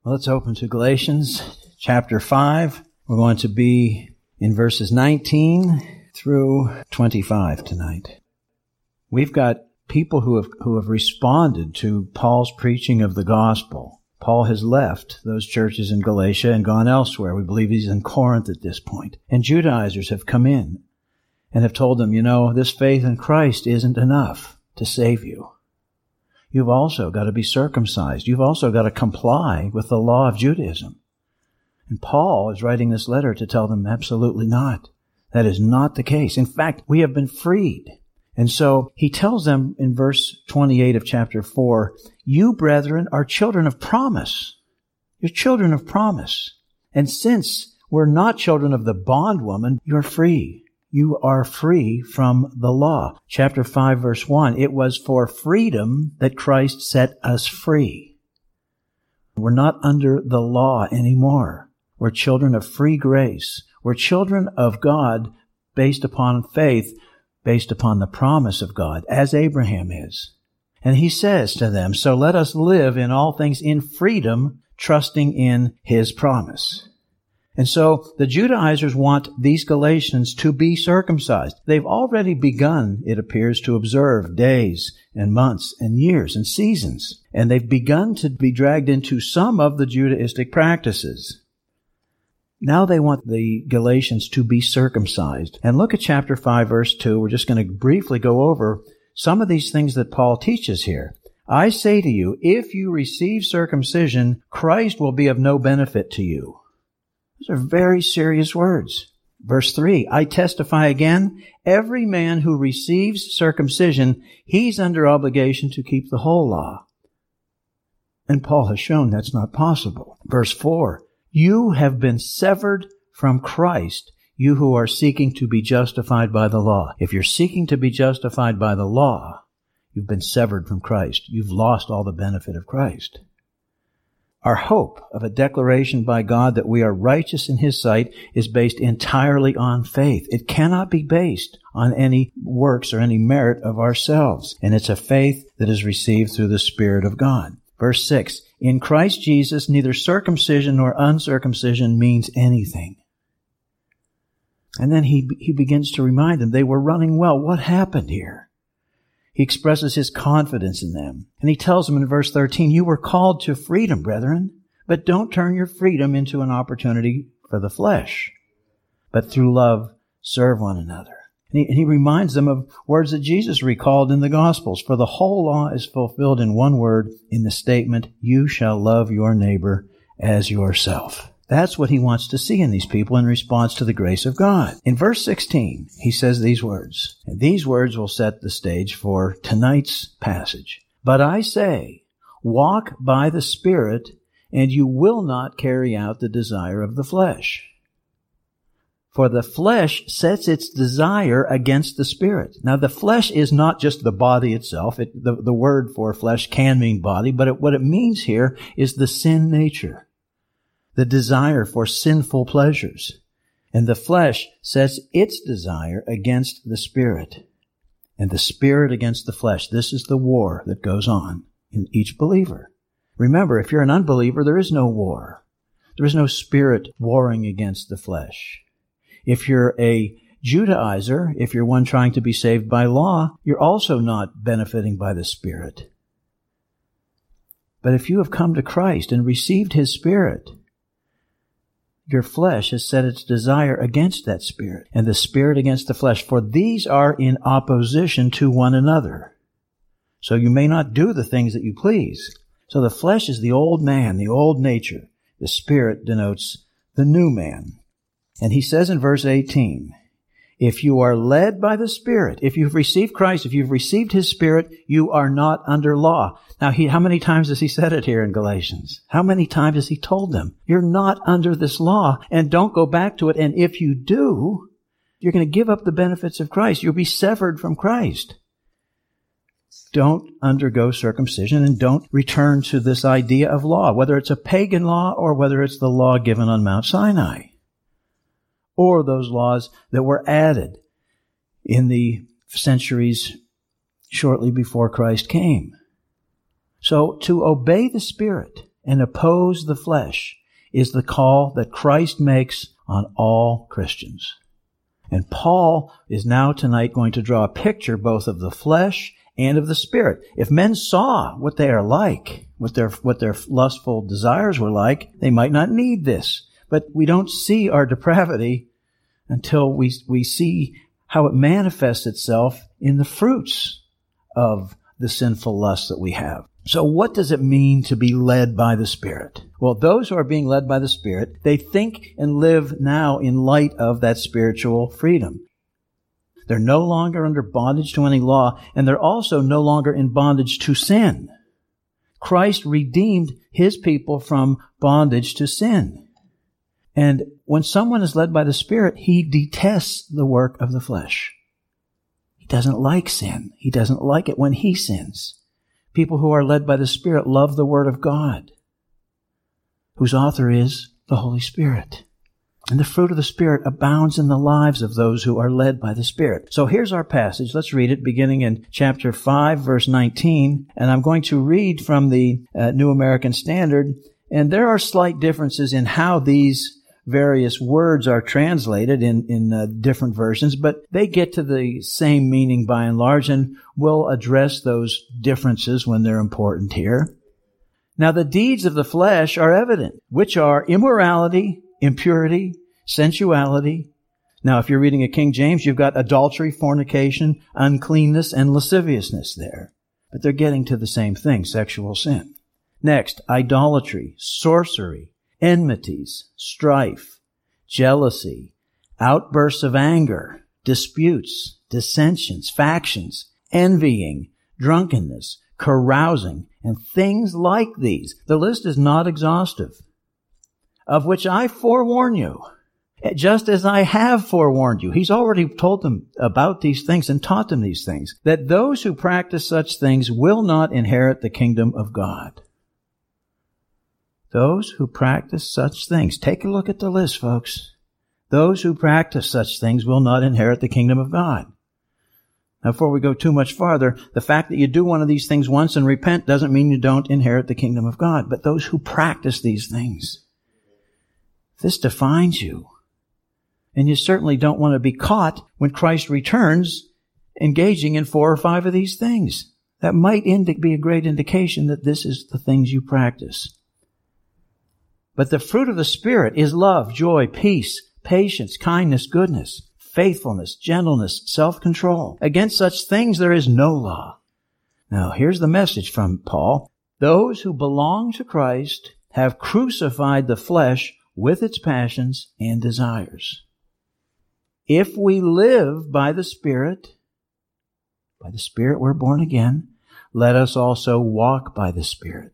Well, let's open to Galatians chapter 5. We're going to be in verses 19 through 25 tonight. We've got people who have responded to Paul's preaching of the gospel. Paul has left those churches in Galatia and gone elsewhere. We believe he's in Corinth at this point. And Judaizers have come in and have told them, this faith in Christ isn't enough to save you. You've also got to be circumcised. You've also got to comply with the law of Judaism. And Paul is writing this letter to tell them absolutely not. That is not the case. In fact, we have been freed. And so he tells them in verse 28 of chapter 4, you, brethren, are children of promise. You're children of promise. And since we're not children of the bondwoman, you're free. You are free from the law. Chapter 5, verse 1, it was for freedom that Christ set us free. We're not under the law anymore. We're children of free grace. We're children of God based upon faith, based upon the promise of God, as Abraham is. And he says to them, so let us live in all things in freedom, trusting in his promise. And so the Judaizers want these Galatians to be circumcised. They've already begun, it appears, to observe days and months and years and seasons. And they've begun to be dragged into some of the Judaistic practices. Now they want the Galatians to be circumcised. And look at chapter 5, verse 2. We're just going to briefly go over some of these things that Paul teaches here. I say to you, if you receive circumcision, Christ will be of no benefit to you. Those are very serious words. Verse 3, I testify again, every man who receives circumcision, he's under obligation to keep the whole law. And Paul has shown that's not possible. Verse 4, you have been severed from Christ, you who are seeking to be justified by the law. If you're seeking to be justified by the law, you've been severed from Christ. You've lost all the benefit of Christ. Our hope of a declaration by God that we are righteous in His sight is based entirely on faith. It cannot be based on any works or any merit of ourselves. And it's a faith that is received through the Spirit of God. Verse 6, in Christ Jesus, neither circumcision nor uncircumcision means anything. And then he begins to remind them they were running well. What happened here? He expresses his confidence in them. And he tells them in verse 13, you were called to freedom, brethren, but don't turn your freedom into an opportunity for the flesh, but through love serve one another. And he reminds them of words that Jesus recalled in the Gospels. For the whole law is fulfilled in one word, in the statement, you shall love your neighbor as yourself. That's what he wants to see in these people in response to the grace of God. In verse 16, he says these words, and these words will set the stage for tonight's passage. But I say, walk by the Spirit, and you will not carry out the desire of the flesh. For the flesh sets its desire against the Spirit. Now, the flesh is not just the body itself. The word for flesh can mean body, but what it means here is the sin nature. The desire for sinful pleasures. And the flesh sets its desire against the Spirit. And the Spirit against the flesh. This is the war that goes on in each believer. Remember, if you're an unbeliever, there is no war. There is no spirit warring against the flesh. If you're a Judaizer, if you're one trying to be saved by law, you're also not benefiting by the Spirit. But if you have come to Christ and received His Spirit, your flesh has set its desire against that Spirit, and the Spirit against the flesh, for these are in opposition to one another. So you may not do the things that you please. So the flesh is the old man, the old nature. The Spirit denotes the new man. And he says in verse 18, if you are led by the Spirit, if you've received Christ, if you've received His Spirit, you are not under law. Now, how many times has he said it here in Galatians? How many times has he told them, you're not under this law, and don't go back to it. And if you do, you're going to give up the benefits of Christ. You'll be severed from Christ. Don't undergo circumcision and don't return to this idea of law, whether it's a pagan law or whether it's the law given on Mount Sinai, or those laws that were added in the centuries shortly before Christ came. So to obey the Spirit and oppose the flesh is the call that Christ makes on all Christians. And Paul is now tonight going to draw a picture both of the flesh and of the Spirit. If men saw what they are like, what their lustful desires were like, they might not need this. But we don't see our depravity until we see how it manifests itself in the fruits of the sinful lust that we have. So what does it mean to be led by the Spirit? Well, those who are being led by the Spirit, they think and live now in light of that spiritual freedom. They're no longer under bondage to any law, and they're also no longer in bondage to sin. Christ redeemed His people from bondage to sin. And when someone is led by the Spirit, he detests the work of the flesh. He doesn't like sin. He doesn't like it when he sins. People who are led by the Spirit love the Word of God, whose author is the Holy Spirit. And the fruit of the Spirit abounds in the lives of those who are led by the Spirit. So here's our passage. Let's read it beginning in chapter 5, verse 19. And I'm going to read from the New American Standard. And there are slight differences in how these various words are translated in different versions, but they get to the same meaning by and large, and we'll address those differences when they're important here. Now, the deeds of the flesh are evident, which are immorality, impurity, sensuality. Now, if you're reading a King James, you've got adultery, fornication, uncleanness, and lasciviousness there. But they're getting to the same thing, sexual sin. Next, idolatry, sorcery, enmities, strife, jealousy, outbursts of anger, disputes, dissensions, factions, envying, drunkenness, carousing, and things like these. The list is not exhaustive. Of which I forewarn you, just as I have forewarned you. He's already told them about these things and taught them these things, that those who practice such things will not inherit the kingdom of God. Those who practice such things. Take a look at the list, folks. Those who practice such things will not inherit the kingdom of God. Now, before we go too much farther, the fact that you do one of these things once and repent doesn't mean you don't inherit the kingdom of God. But those who practice these things, this defines you. And you certainly don't want to be caught when Christ returns engaging in 4 or 5 of these things. That might be a great indication that this is the things you practice. But the fruit of the Spirit is love, joy, peace, patience, kindness, goodness, faithfulness, gentleness, self-control. Against such things there is no law. Now, here's the message from Paul. Those who belong to Christ have crucified the flesh with its passions and desires. If we live by the Spirit we're born again, let us also walk by the Spirit.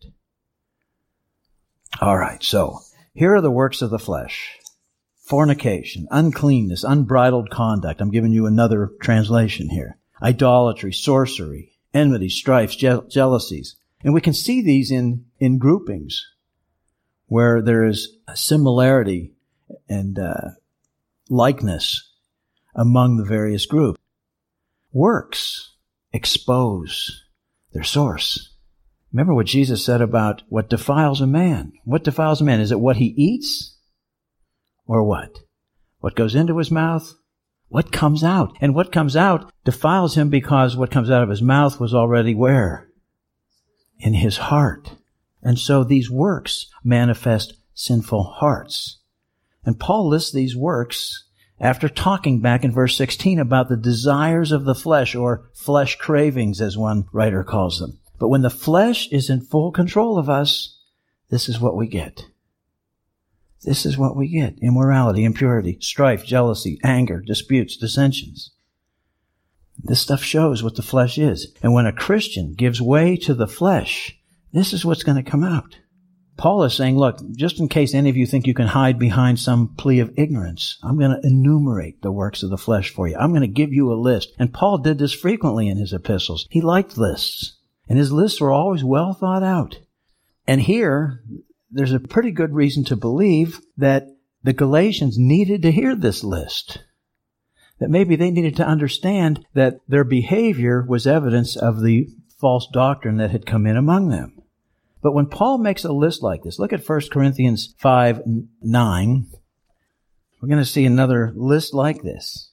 All right, so here are the works of the flesh. Fornication, uncleanness, unbridled conduct. I'm giving you another translation here. Idolatry, sorcery, enmity, strife, jealousies. And we can see these in groupings where there is a similarity and likeness among the various groups. Works expose their source. Remember what Jesus said about what defiles a man. What defiles a man? Is it what he eats? Or what? What goes into his mouth? What comes out? And what comes out defiles him because what comes out of his mouth was already where? In his heart. And so these works manifest sinful hearts. And Paul lists these works after talking back in verse 16 about the desires of the flesh, or flesh cravings as one writer calls them. But when the flesh is in full control of us, this is what we get. This is what we get. Immorality, impurity, strife, jealousy, anger, disputes, dissensions. This stuff shows what the flesh is. And when a Christian gives way to the flesh, this is what's going to come out. Paul is saying, look, just in case any of you think you can hide behind some plea of ignorance, I'm going to enumerate the works of the flesh for you. I'm going to give you a list. And Paul did this frequently in his epistles. He liked lists. And his lists were always well thought out. And here, there's a pretty good reason to believe that the Galatians needed to hear this list. That maybe they needed to understand that their behavior was evidence of the false doctrine that had come in among them. But when Paul makes a list like this, look at 1 Corinthians 5:9. We're going to see another list like this.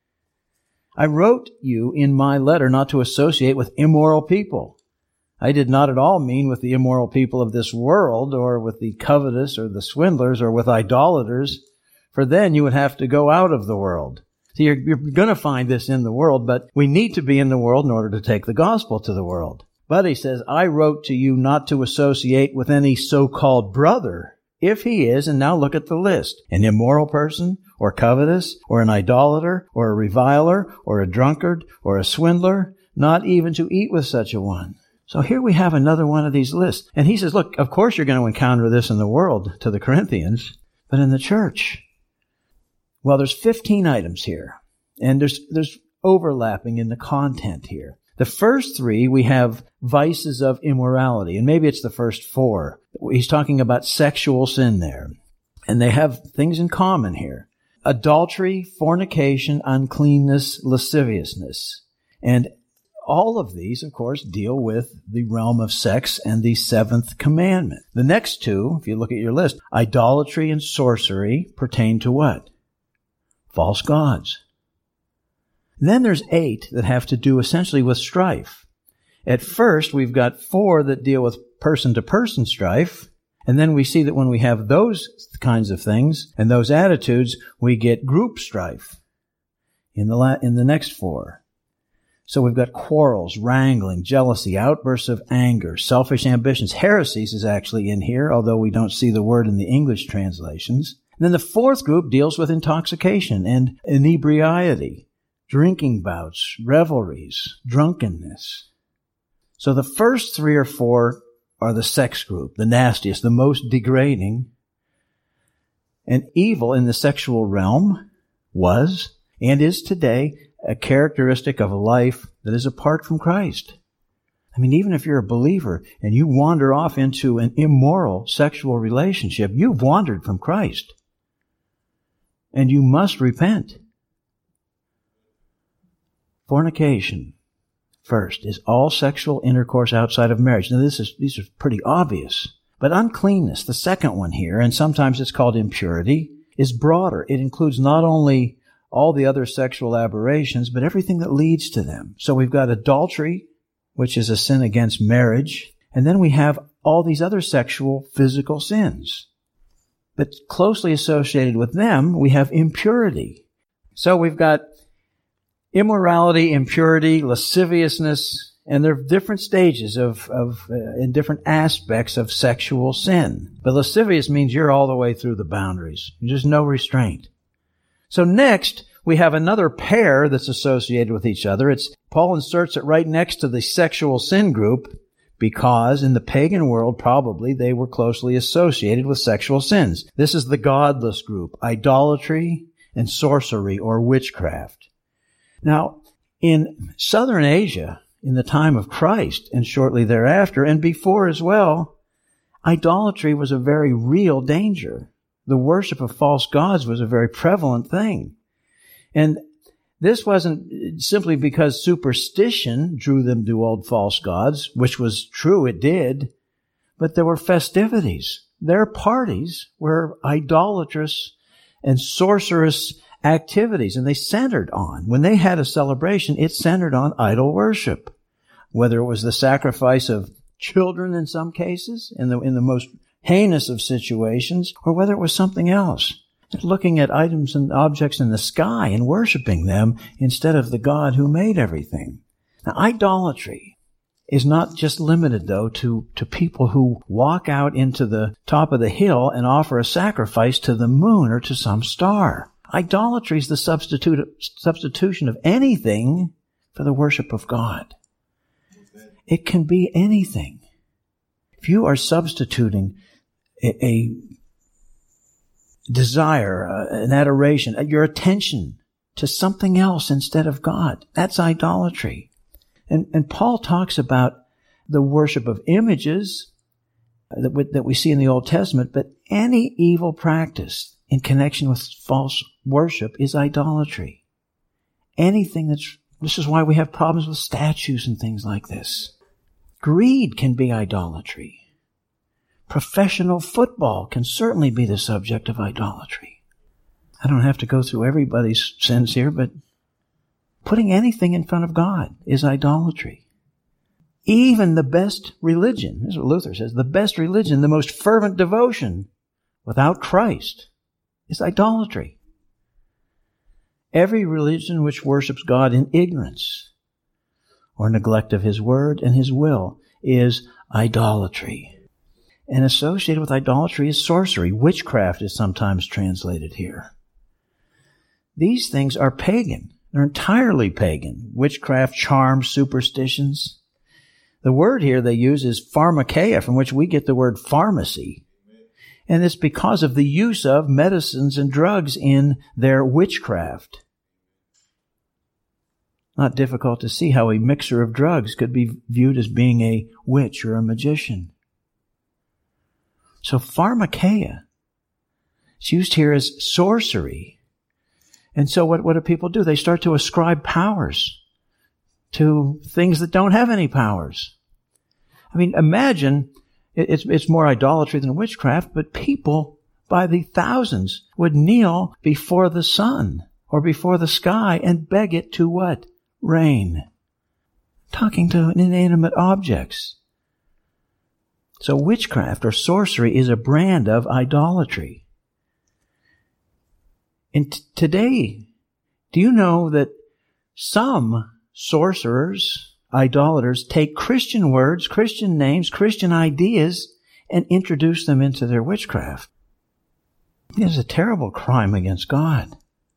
I wrote you in my letter not to associate with immoral people. I did not at all mean with the immoral people of this world, or with the covetous, or the swindlers, or with idolaters, for then you would have to go out of the world. So you're going to find this in the world, but we need to be in the world in order to take the gospel to the world. But he says, I wrote to you not to associate with any so-called brother, if he is, and now look at the list, an immoral person, or covetous, or an idolater, or a reviler, or a drunkard, or a swindler, not even to eat with such a one. So here we have another one of these lists. And he says, look, of course you're going to encounter this in the world to the Corinthians, but in the church. Well, there's 15 items here, and there's overlapping in the content here. The first 3, we have vices of immorality, and maybe it's the first 4. He's talking about sexual sin there, and they have things in common here. Adultery, fornication, uncleanness, lasciviousness. And all of these, of course, deal with the realm of sex and the 7th commandment. The next 2, if you look at your list, idolatry and sorcery pertain to what? False gods. Then there's 8 that have to do essentially with strife. At first, we've got 4 that deal with person-to-person strife, and then we see that when we have those kinds of things and those attitudes, we get group strife in the next 4. So we've got quarrels, wrangling, jealousy, outbursts of anger, selfish ambitions. Heresies is actually in here, although we don't see the word in the English translations. And then the 4th group deals with intoxication and inebriety, drinking bouts, revelries, drunkenness. So the first 3 or 4 are the sex group, the nastiest, the most degrading. And evil in the sexual realm was and is today a characteristic of a life that is apart from Christ. I mean, even if you're a believer and you wander off into an immoral sexual relationship, you've wandered from Christ. And you must repent. Fornication, first, is all sexual intercourse outside of marriage. Now, these are pretty obvious. But uncleanness, the second one here, and sometimes it's called impurity, is broader. It includes not only all the other sexual aberrations, but everything that leads to them. So we've got adultery, which is a sin against marriage, and then we have all these other sexual, physical sins. But closely associated with them, we have impurity. So we've got immorality, impurity, lasciviousness, and there are different stages in different aspects of sexual sin. But lascivious means you're all the way through the boundaries. There's no restraint. So next, we have another pair that's associated with each other. Paul inserts it right next to the sexual sin group because in the pagan world, probably, they were closely associated with sexual sins. This is the godless group, idolatry and sorcery or witchcraft. Now, in southern Asia, in the time of Christ and shortly thereafter, and before as well, idolatry was a very real danger. The worship of false gods was a very prevalent thing. And this wasn't simply because superstition drew them to old false gods, which was true, it did, but there were festivities. Their parties were idolatrous and sorcerous activities, and they centered on, when they had a celebration, it centered on idol worship. Whether it was the sacrifice of children in some cases, in the most heinous of situations, or whether it was something else. Looking at items and objects in the sky and worshiping them instead of the God who made everything. Now, idolatry is not just limited, though, to people who walk out into the top of the hill and offer a sacrifice to the moon or to some star. Idolatry is the substitution of anything for the worship of God. It can be anything. If you are substituting a desire, an adoration, your attention to something else instead of God, that's idolatry. And Paul talks about the worship of images that we see in the Old Testament, but any evil practice in connection with false worship is idolatry. This is why we have problems with statues and things like this. Greed can be idolatry. Professional football can certainly be the subject of idolatry. I don't have to go through everybody's sins here, but putting anything in front of God is idolatry. Even the best religion, this is what Luther says, the best religion, the most fervent devotion without Christ is idolatry. Every religion which worships God in ignorance or neglect of His word and His will is idolatry. And associated with idolatry is sorcery. Witchcraft is sometimes translated here. These things are pagan. They're entirely pagan. Witchcraft, charms, superstitions. The word here they use is pharmakeia, from which we get the word pharmacy. And it's because of the use of medicines and drugs in their witchcraft. Not difficult to see how a mixer of drugs could be viewed as being a witch or a magician. So pharmakeia, it's used here as sorcery. And so what do people do? They start to ascribe powers to things that don't have any powers. I mean, imagine, it's more idolatry than witchcraft, but people by the thousands would kneel before the sun or before the sky and beg it to what? Rain. Talking to inanimate objects. So witchcraft or sorcery is a brand of idolatry. And today, do you know that some sorcerers, idolaters, take Christian words, Christian names, Christian ideas, and introduce them into their witchcraft? It is a terrible crime against God.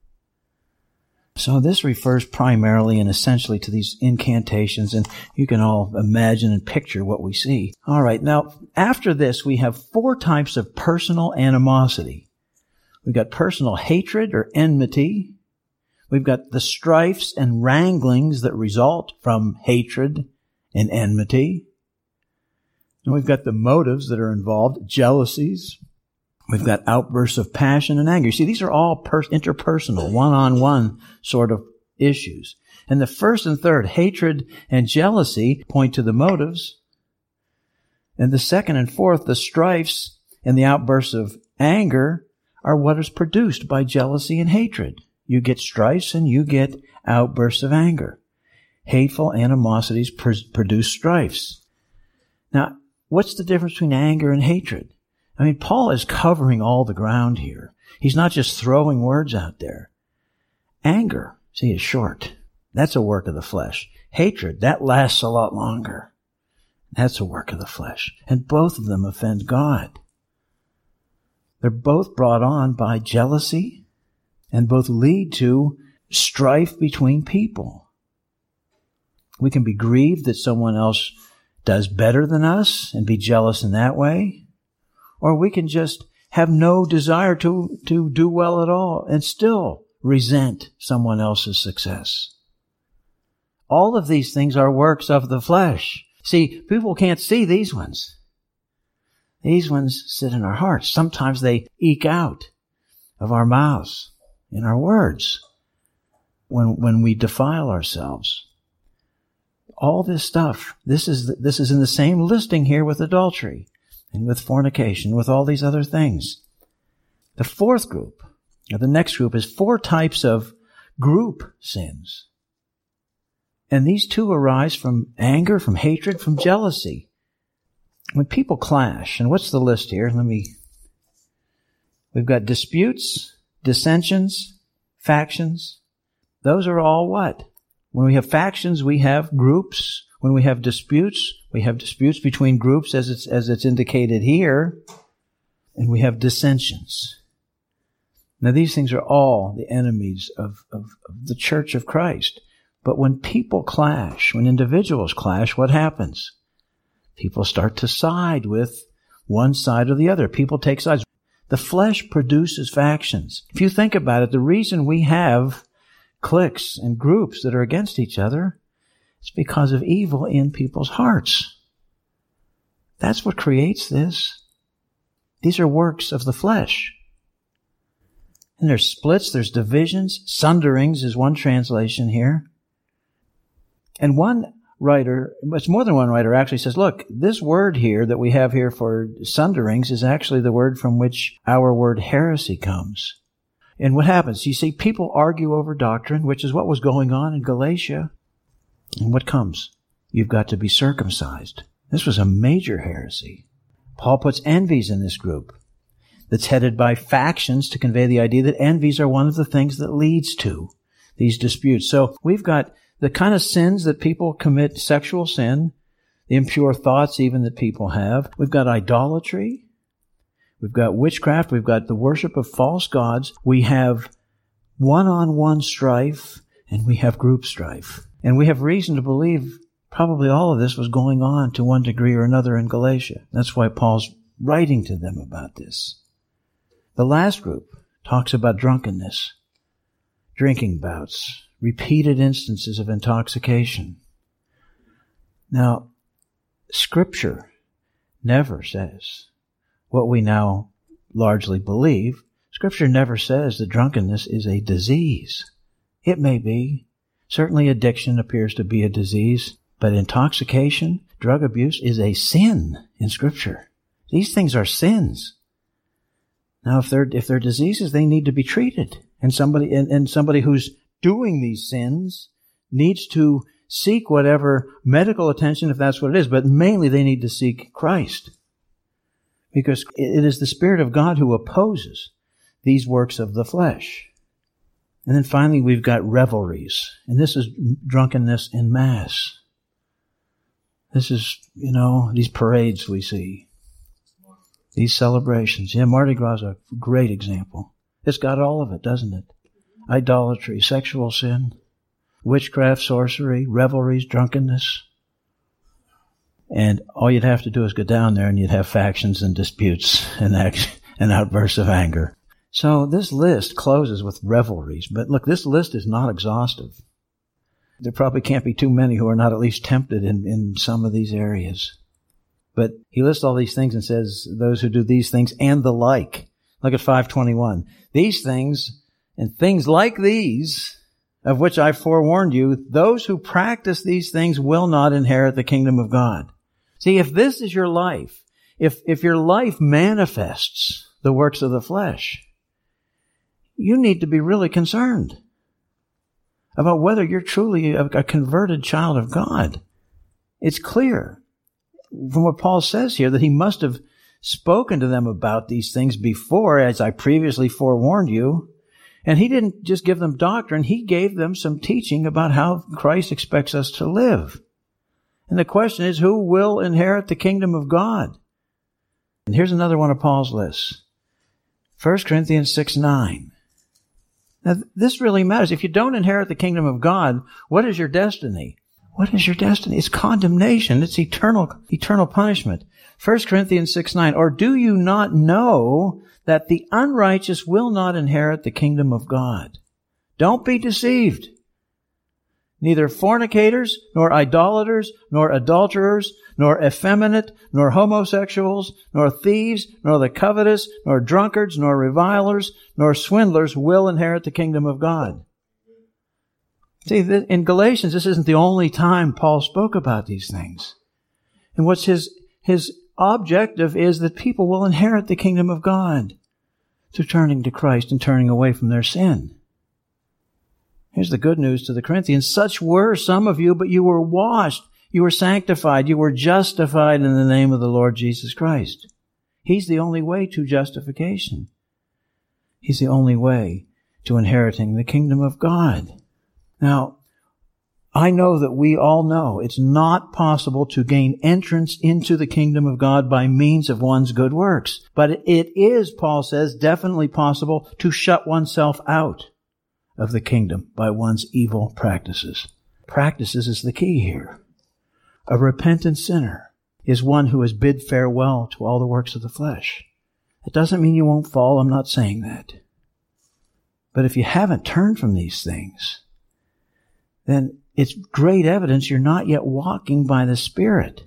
So this refers primarily and essentially to these incantations, and you can all imagine and picture what we see. All right, now after this we have 4 types of personal animosity. We've got personal hatred or enmity. We've got the strifes and wranglings that result from hatred and enmity. And we've got the motives that are involved, jealousies. We've got outbursts of passion and anger. You see, these are all interpersonal, one-on-one sort of issues. And the first and third, hatred and jealousy, point to the motives. And the second and fourth, the strifes and the outbursts of anger, are what is produced by jealousy and hatred. You get strifes and you get outbursts of anger. Hateful animosities produce strifes. Now, what's the difference between anger and hatred? I mean, Paul is covering all the ground here. He's not just throwing words out there. Anger, see, is short. That's a work of the flesh. Hatred, that lasts a lot longer. That's a work of the flesh. And both of them offend God. They're both brought on by jealousy and both lead to strife between people. We can be grieved that someone else does better than us and be jealous in that way. Or we can just have no desire to do well at all and still resent someone else's success. All of these things are works of the flesh. See, people can't see these ones. These ones sit in our hearts. Sometimes they eke out of our mouths, in our words, when we defile ourselves. All this stuff, this is in the same listing here with adultery and with fornication, with all these other things. The fourth group, or the next group, is 4 types of group sins. And these 2 arise from anger, from hatred, from jealousy. When people clash, and what's the list here? We've got disputes, dissensions, factions. Those are all what? When we have factions, we have groups. When we have disputes between groups as it's indicated here. And we have dissensions. Now these things are all the enemies of the Church of Christ. But when people clash, when individuals clash, what happens? People start to side with one side or the other. People take sides. The flesh produces factions. If you think about it, the reason we have cliques and groups that are against each other is because of evil in people's hearts. That's what creates this. These are works of the flesh. And there's splits, there's divisions, sunderings is one translation here. And one writer, it's more than one writer, actually says, look, this word here that we have here for sunderings is actually the word from which our word heresy comes. And what happens? You see, people argue over doctrine, which is what was going on in Galatia. And what comes? You've got to be circumcised. This was a major heresy. Paul puts envies in this group that's headed by factions to convey the idea that envies are one of the things that leads to these disputes. So we've got the kind of sins that people commit, sexual sin, the impure thoughts even that people have. We've got idolatry. We've got witchcraft. We've got the worship of false gods. We have one-on-one strife, and we have group strife. And we have reason to believe probably all of this was going on to one degree or another in Galatia. That's why Paul's writing to them about this. The last group talks about drunkenness, drinking bouts, repeated instances of intoxication. Now, Scripture never says what we now largely believe. Scripture never says that drunkenness is a disease. It may be. Certainly addiction appears to be a disease, but intoxication, drug abuse is a sin in Scripture. These things are sins. Now, if they're diseases, they need to be treated. And somebody who's doing these sins needs to seek whatever medical attention, if that's what it is, but mainly they need to seek Christ. Because it is the Spirit of God who opposes these works of the flesh. And then finally, we've got revelries. And this is drunkenness in mass. This is, these parades we see. These celebrations. Yeah, Mardi Gras is a great example. It's got all of it, doesn't it? Idolatry, sexual sin, witchcraft, sorcery, revelries, drunkenness. And all you'd have to do is go down there and you'd have factions and disputes and outbursts of anger. So this list closes with revelries. But look, this list is not exhaustive. There probably can't be too many who are not at least tempted in some of these areas. But he lists all these things and says, those who do these things and the like. Look at 5:21. These things and things like these, of which I forewarned you, those who practice these things will not inherit the kingdom of God. See, if this is your life, if your life manifests the works of the flesh, you need to be really concerned about whether you're truly a converted child of God. It's clear from what Paul says here that he must have spoken to them about these things before, as I previously forewarned you. And he didn't just give them doctrine, he gave them some teaching about how Christ expects us to live. And the question is, who will inherit the kingdom of God? And here's another one of Paul's lists. 1 Corinthians 6:9. Now, this really matters. If you don't inherit the kingdom of God, what is your destiny? What is your destiny? It's condemnation. It's eternal punishment. 1 Corinthians 6:9. Or do you not know that the unrighteous will not inherit the kingdom of God? Don't be deceived. Neither fornicators, nor idolaters, nor adulterers, nor effeminate, nor homosexuals, nor thieves, nor the covetous, nor drunkards, nor revilers, nor swindlers will inherit the kingdom of God. See, in Galatians, this isn't the only time Paul spoke about these things. And what's his objective is that people will inherit the kingdom of God through turning to Christ and turning away from their sin. Here's the good news to the Corinthians. Such were some of you, but you were washed, you were sanctified, you were justified in the name of the Lord Jesus Christ. He's the only way to justification. He's the only way to inheriting the kingdom of God. Now, I know that we all know it's not possible to gain entrance into the kingdom of God by means of one's good works. But it is, Paul says, definitely possible to shut oneself out of the kingdom by one's evil practices. Practices is the key here. A repentant sinner is one who has bid farewell to all the works of the flesh. It doesn't mean you won't fall. I'm not saying that. But if you haven't turned from these things, then it's great evidence you're not yet walking by the Spirit.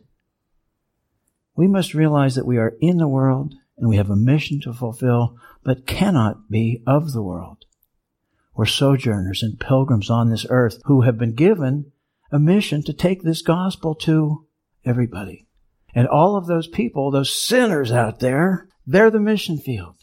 We must realize that we are in the world and we have a mission to fulfill, but cannot be of the world. We're sojourners and pilgrims on this earth who have been given a mission to take this gospel to everybody. And all of those people, those sinners out there, they're the mission field.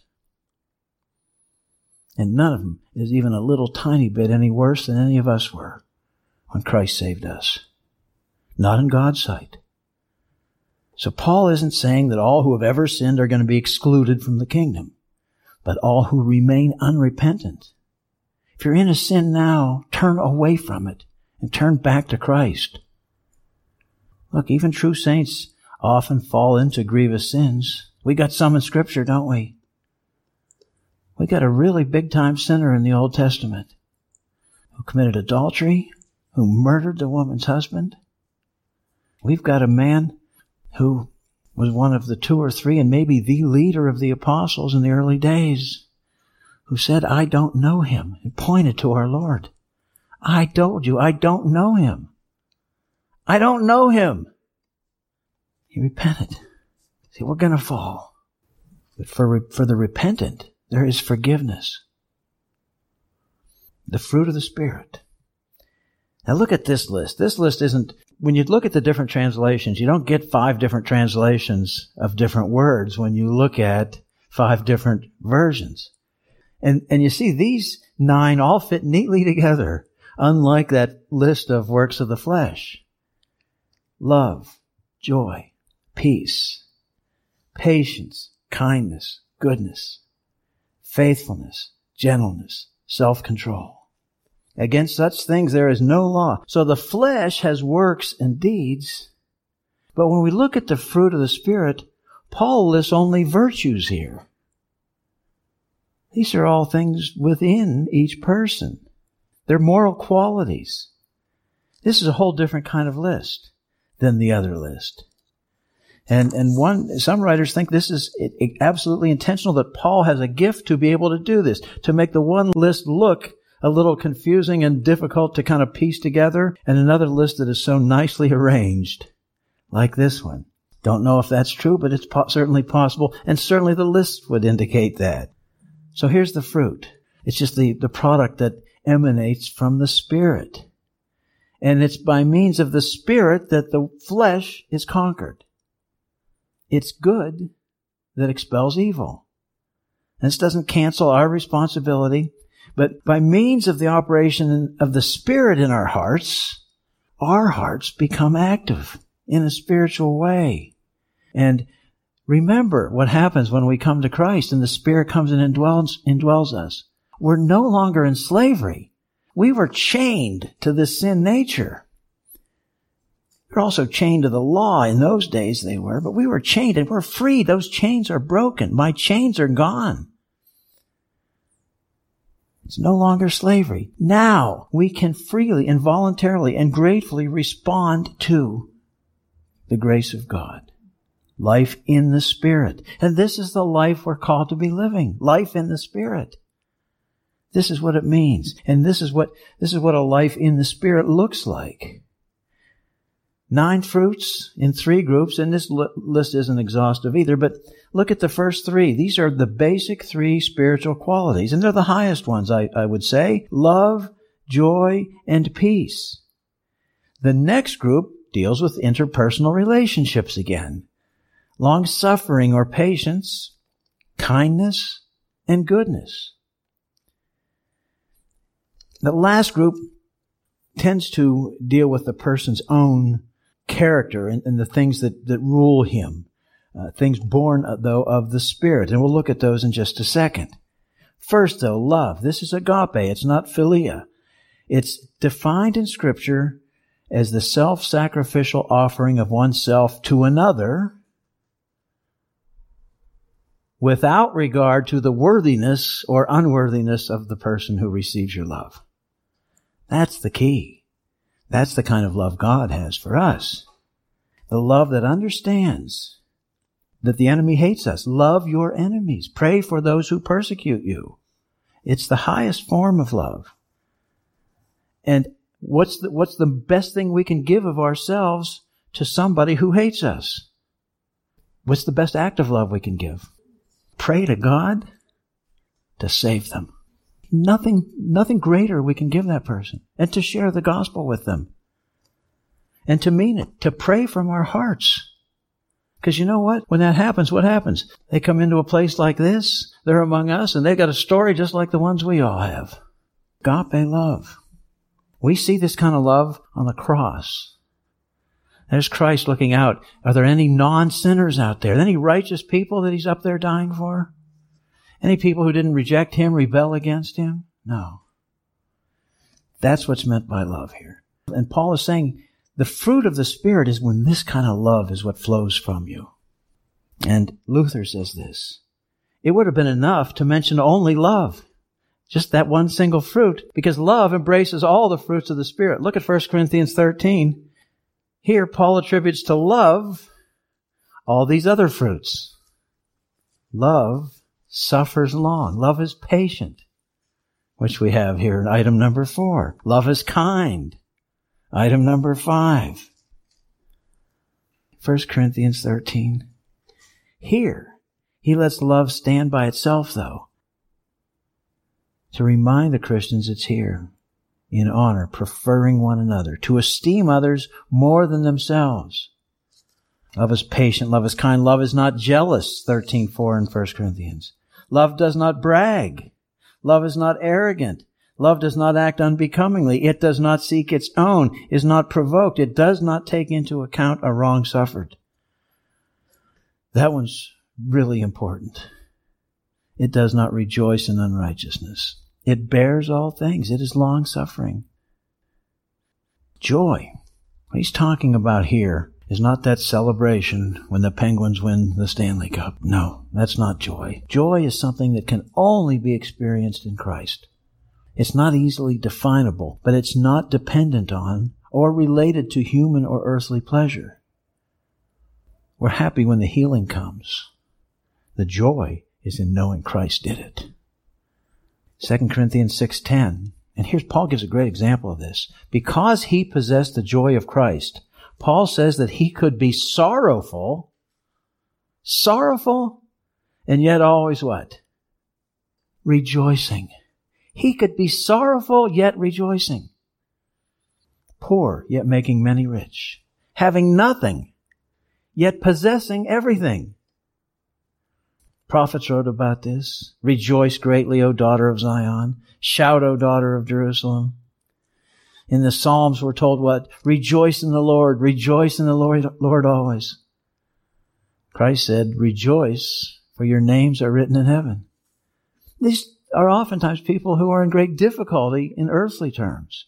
And none of them is even a little tiny bit any worse than any of us were when Christ saved us. Not in God's sight. So Paul isn't saying that all who have ever sinned are going to be excluded from the kingdom, but all who remain unrepentant. If you're in a sin now, turn away from it and turn back to Christ. Look, even true saints often fall into grievous sins. We got some in Scripture, don't we? We got a really big-time sinner in the Old Testament who committed adultery, who murdered the woman's husband. We've got a man who was one of the 2 or 3 and maybe the leader of the apostles in the early days, who said, I don't know him, and pointed to our Lord. I told you, I don't know him. I don't know him. He repented. See, we're going to fall. But for the repentant, there is forgiveness. The fruit of the Spirit. Now look at this list. This list isn't, when you look at the different translations, you don't get 5 different translations of different words when you look at 5 different versions. And you see these 9 all fit neatly together, unlike that list of works of the flesh. Love, joy, peace, patience, kindness, goodness, faithfulness, gentleness, self-control. Against such things there is no law. So the flesh has works and deeds. But when we look at the fruit of the Spirit, Paul lists only virtues here. These are all things within each person. They're moral qualities. This is a whole different kind of list than the other list. And some writers think this is absolutely intentional, that Paul has a gift to be able to do this, to make the one list look a little confusing and difficult to kind of piece together, and another list that is so nicely arranged, like this one. Don't know if that's true, but it's certainly possible, and certainly the list would indicate that. So here's the fruit. It's just the product that emanates from the Spirit. And it's by means of the Spirit that the flesh is conquered. It's good that expels evil. This doesn't cancel our responsibility, but by means of the operation of the Spirit in our hearts become active in a spiritual way. And remember what happens when we come to Christ and the Spirit comes and indwells us. We're no longer in slavery. We were chained to this sin nature. We're also chained to the law. In those days they were, but we were chained and we're free. Those chains are broken. My chains are gone. It's no longer slavery. Now we can freely and voluntarily and gratefully respond to the grace of God. Life in the Spirit. And this is the life we're called to be living. Life in the Spirit. This is what it means. And this is what a life in the Spirit looks like. 9 fruits in 3 groups, and this list isn't exhaustive either, but look at the first 3. These are the basic 3 spiritual qualities, and they're the highest ones, I would say. Love, joy, and peace. The next group deals with interpersonal relationships again. Long-suffering or patience, kindness, and goodness. The last group tends to deal with the person's own character and the things that rule him. Things born, though, of the Spirit. And we'll look at those in just a second. First, though, love. This is agape. It's not philia. It's defined in Scripture as the self-sacrificial offering of oneself to another without regard to the worthiness or unworthiness of the person who receives your love. That's the key. That's the kind of love God has for us. The love that understands that the enemy hates us. Love your enemies. Pray for those who persecute you. It's the highest form of love. And what's the best thing we can give of ourselves to somebody who hates us? What's the best act of love we can give? Pray to God to save them. Nothing greater we can give that person, and to share the gospel with them. and to mean it, to pray from our hearts. Because you know what? When that happens, what happens? They come into a place like this, they're among us, and they've got a story just like the ones we all have. Agape love. We see this kind of love on the cross. There's Christ looking out. Are there any non-sinners out there? Any righteous people that He's up there dying for? Any people who didn't reject Him, rebel against Him? No. That's what's meant by love here. And Paul is saying the fruit of the Spirit is when this kind of love is what flows from you. And Luther says this. It would have been enough to mention only love. Just that one single fruit, because love embraces all the fruits of the Spirit. Look at 1 Corinthians 13. Here, Paul attributes to love all these other fruits. Love suffers long. Love is patient, which we have here in item number 4. Love is kind. Item number 5. 1 Corinthians 13. Here, he lets love stand by itself, though, to remind the Christians it's here in honor, preferring one another, to esteem others more than themselves. Love is patient, love is kind, love is not jealous, 13:4 in 1 Corinthians. Love does not brag. Love is not arrogant. Love does not act unbecomingly. It does not seek its own, is not provoked. It does not take into account a wrong suffered. That one's really important. It does not rejoice in unrighteousness. It bears all things. It is long-suffering. Joy. What he's talking about here is not that celebration when the Penguins win the Stanley Cup. No, that's not joy. Joy is something that can only be experienced in Christ. It's not easily definable, but it's not dependent on or related to human or earthly pleasure. We're happy when the healing comes. The joy is in knowing Christ did it. 2 Corinthians 6:10. And here's Paul gives a great example of this. Because he possessed the joy of Christ, Paul says that he could be sorrowful, and yet always what? Rejoicing. He could be sorrowful, yet rejoicing. Poor, yet making many rich. Having nothing, yet possessing everything. Prophets wrote about this. Rejoice greatly, O daughter of Zion. Shout, O daughter of Jerusalem. In the Psalms we're told what? Rejoice in the Lord. Rejoice in the Lord always. Christ said, rejoice, for your names are written in heaven. These are oftentimes people who are in great difficulty in earthly terms.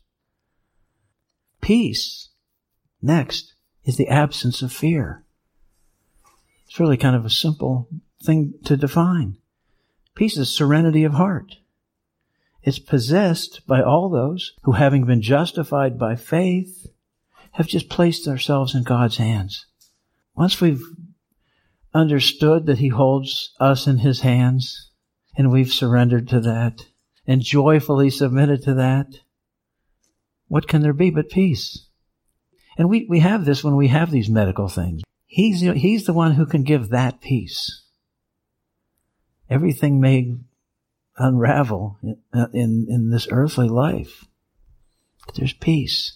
Peace, next, is the absence of fear. It's really kind of a simple thing to define. Peace is serenity of heart. It's possessed by all those who, having been justified by faith, have just placed ourselves in God's hands. Once we've understood that He holds us in His hands, and we've surrendered to that, and joyfully submitted to that, what can there be but peace? And we have this when we have these medical things. He's the one who can give that peace. Everything may unravel in this earthly life, but there's peace.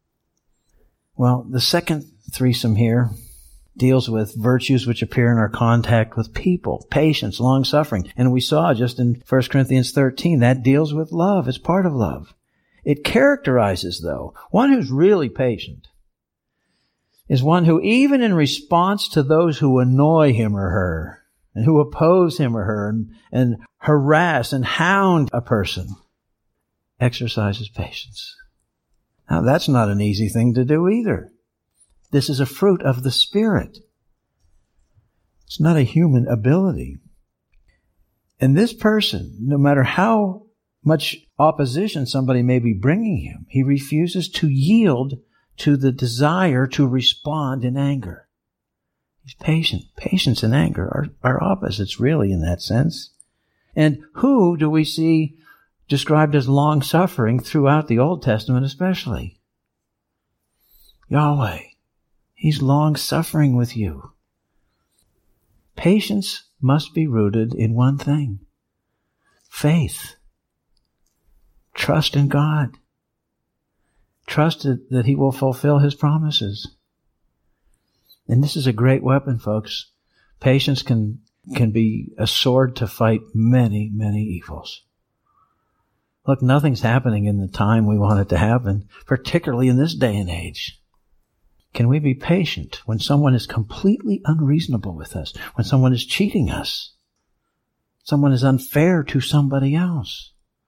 Well, the second threesome here deals with virtues which appear in our contact with people, patience, long-suffering. And we saw just in 1 Corinthians 13, that deals with love. It's part of love. It characterizes, though, one who's really patient is one who, even in response to those who annoy him or her, and who oppose him or her, and harass and hound a person, exercises patience. Now, that's not an easy thing to do either. This is a fruit of the Spirit. It's not a human ability. And this person, no matter how much opposition somebody may be bringing him, he refuses to yield to the desire to respond in anger. He's patient. Patience and anger are opposites, really, in that sense. And who do we see described as long-suffering throughout the Old Testament especially? Yahweh. He's long-suffering with you. Patience must be rooted in one thing: faith. Trust in God. Trust that He will fulfill His promises. And this is a great weapon, folks. Patience can be a sword to fight many, many evils. Look, nothing's happening in the time we want it to happen, particularly in this day and age. Can we be patient when someone is completely unreasonable with us, when someone is cheating us, someone is unfair to somebody else?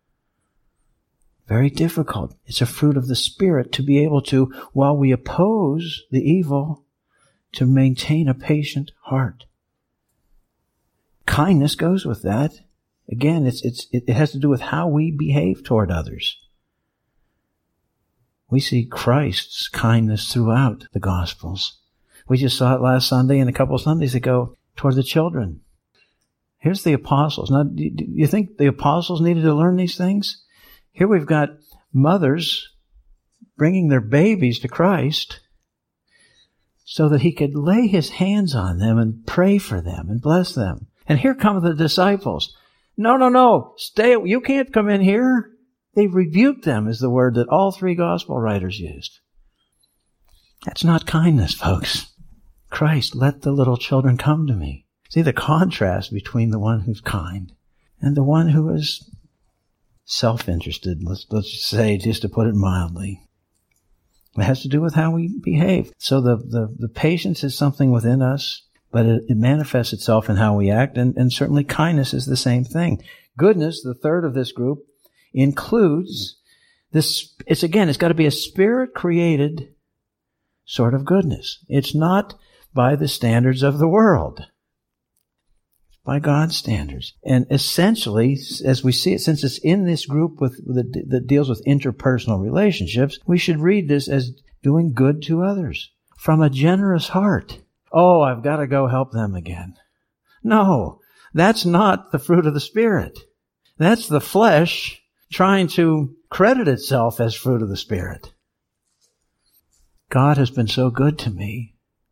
Very difficult. It's a fruit of the Spirit to be able to, while we oppose the evil, to maintain a patient heart. Kindness goes with that. Again, it has to do with how we behave toward others. We see Christ's kindness throughout the Gospels. We just saw it last Sunday and a couple of Sundays ago toward the children. Here's the apostles. Now, do you think the apostles needed to learn these things? Here we've got mothers bringing their babies to Christ so that He could lay His hands on them and pray for them and bless them. And here come the disciples. No, stay, you can't come in here. They rebuked them is the word that all three gospel writers used. That's not kindness, folks. Christ, let the little children come to me. See the contrast between the one who's kind and the one who is self-interested, let's say, just to put it mildly. It has to do with how we behave. So the patience is something within us, but it manifests itself in how we act, and certainly kindness is the same thing. Goodness, the third of this group, includes this. It's got to be a Spirit-created sort of goodness. It's not by the standards of the world. It's by God's standards. And essentially, as we see it, since it's in this group that deals with interpersonal relationships, we should read this as doing good to others from a generous heart. Oh, I've got to go help them again. No, that's not the fruit of the Spirit. That's the flesh trying to credit itself as fruit of the Spirit. God has been so good to me.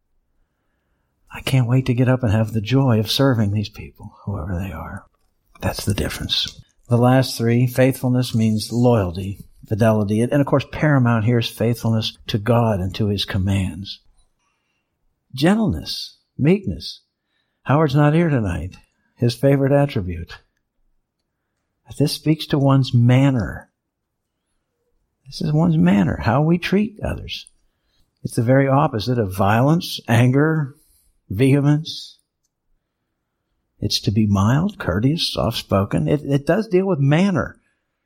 I can't wait to get up and have the joy of serving these people, whoever they are. That's the difference. The last three, faithfulness means loyalty, fidelity. And of course, paramount here is faithfulness to God and to His commands. Gentleness, meekness. Howard's not here tonight. His favorite attribute. This speaks to one's manner. This is one's manner, how we treat others. It's the very opposite of violence, anger, vehemence. It's to be mild, courteous, soft-spoken. It does deal with manner.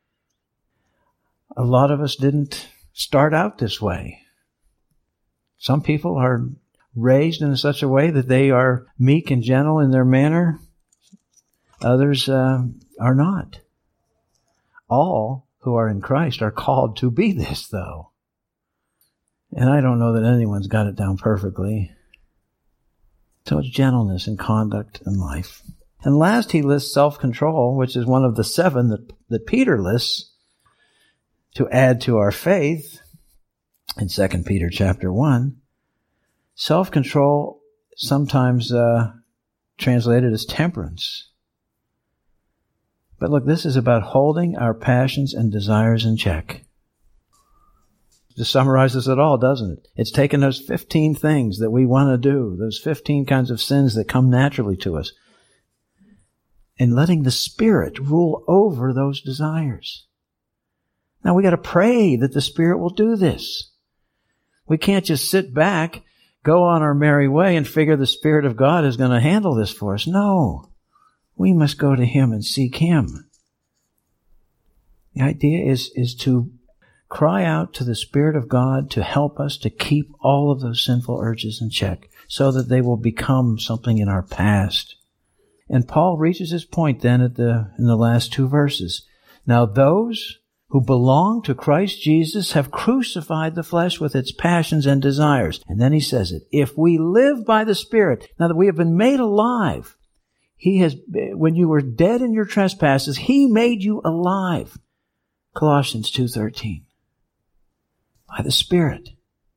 A lot of us didn't start out this way. Some people are raised in such a way that they are meek and gentle in their manner. Others are not. All who are in Christ are called to be this, though. And I don't know that anyone's got it down perfectly. So it's gentleness in conduct and life. And last, he lists self-control, which is one of the 7 that Peter lists to add to our faith in 2 Peter chapter 1. Self-control, sometimes translated as temperance. But look, this is about holding our passions and desires in check. This summarizes it all, doesn't it? It's taking those 15 things that we want to do, those 15 kinds of sins that come naturally to us, and letting the Spirit rule over those desires. Now we got to pray that the Spirit will do this. We can't just sit back, go on our merry way, and figure the Spirit of God is going to handle this for us. No. We must go to Him and seek Him. The idea is to cry out to the Spirit of God to help us to keep all of those sinful urges in check so that they will become something in our past. And Paul reaches his point then in the last 2 verses. Now those who belong to Christ Jesus have crucified the flesh with its passions and desires. And then he says it. If we live by the Spirit, now that we have been made alive, when you were dead in your trespasses, He made you alive. Colossians 2:13. By the Spirit.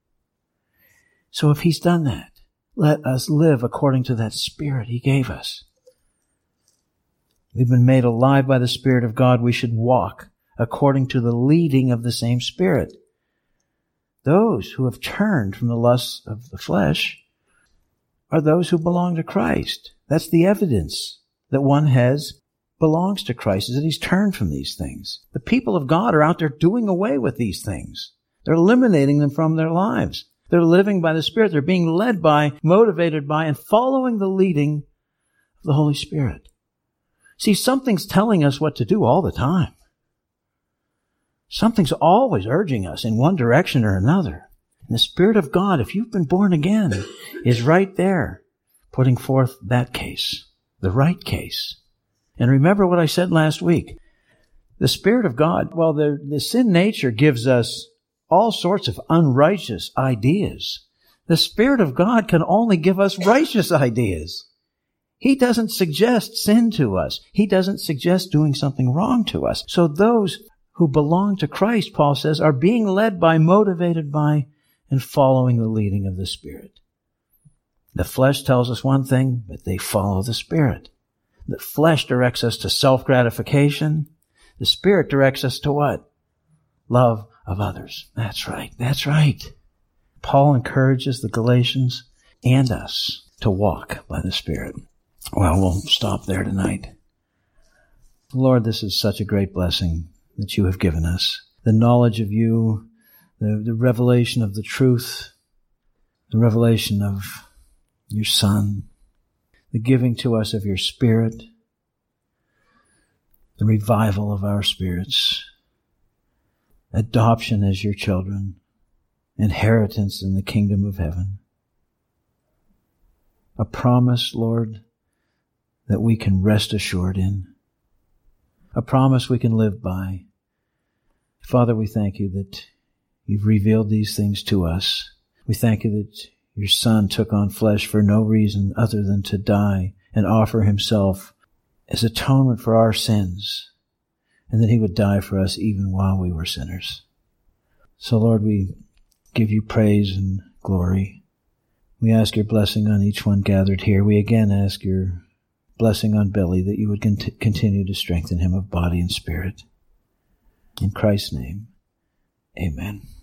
So if He's done that, let us live according to that Spirit He gave us. We've been made alive by the Spirit of God. We should walk according to the leading of the same Spirit. Those who have turned from the lusts of the flesh are those who belong to Christ. That's the evidence that one belongs to Christ, is that he's turned from these things. The people of God are out there doing away with these things. They're eliminating them from their lives. They're living by the Spirit. They're being led by, motivated by, and following the leading of the Holy Spirit. See, something's telling us what to do all the time. Something's always urging us in one direction or another. And the Spirit of God, if you've been born again, is right there, putting forth that case, the right case. And remember what I said last week. The Spirit of God, well, the sin nature gives us all sorts of unrighteous ideas. The Spirit of God can only give us righteous ideas. He doesn't suggest sin to us. He doesn't suggest doing something wrong to us. So those who belong to Christ, Paul says, are being led by, motivated by, and following the leading of the Spirit. The flesh tells us one thing, but they follow the Spirit. The flesh directs us to self-gratification. The Spirit directs us to what? Love of others. That's right. That's right. Paul encourages the Galatians and us to walk by the Spirit. Well, we'll stop there tonight. Lord, this is such a great blessing that you have given us. The knowledge of you, the revelation of the truth, the revelation of your Son, the giving to us of your Spirit, the revival of our spirits, adoption as your children, inheritance in the kingdom of heaven. A promise, Lord, that we can rest assured in. A promise we can live by. Father, we thank you that you've revealed these things to us. We thank you that your Son took on flesh for no reason other than to die and offer himself as atonement for our sins, and that he would die for us even while we were sinners. So, Lord, we give you praise and glory. We ask your blessing on each one gathered here. We again ask your blessing on Billy, that you would continue to strengthen him of body and spirit. In Christ's name, amen.